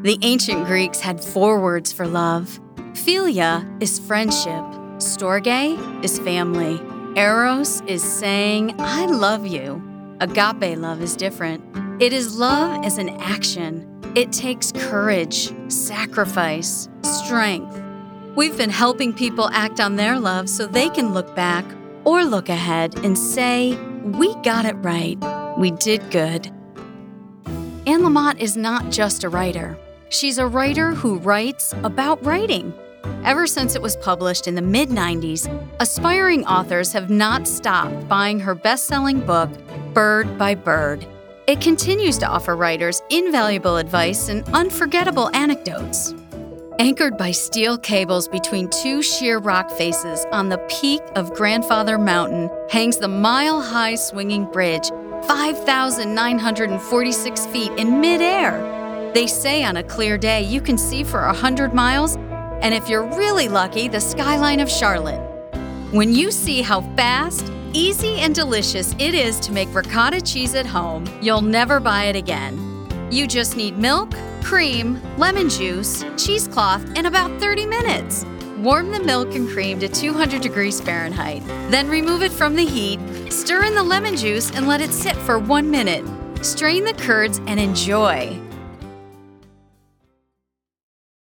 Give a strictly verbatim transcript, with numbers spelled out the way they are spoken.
The ancient Greeks had four words for love. Philia is friendship. Storge is family. Eros is saying, I love you. Agape love is different. It is love as an action. It takes courage, sacrifice, strength. We've been helping people act on their love so they can look back or look ahead and say, we got it right. We did good. Anne Lamott is not just a writer. She's a writer who writes about writing. Ever since it was published in the mid nineties, aspiring authors have not stopped buying her best-selling book, Bird by Bird. It continues to offer writers invaluable advice and unforgettable anecdotes. Anchored by steel cables between two sheer rock faces on the peak of Grandfather Mountain hangs the mile-high swinging bridge, five thousand nine hundred forty-six feet in midair. They say on a clear day you can see for one hundred miles, and if you're really lucky, the skyline of Charlotte. When you see how fast, easy, and delicious it is to make ricotta cheese at home, you'll never buy it again. You just need milk, cream, lemon juice, cheesecloth, and about thirty minutes. Warm the milk and cream to two hundred degrees Fahrenheit. Then remove it from the heat, stir in the lemon juice, and let it sit for one minute. Strain the curds and enjoy.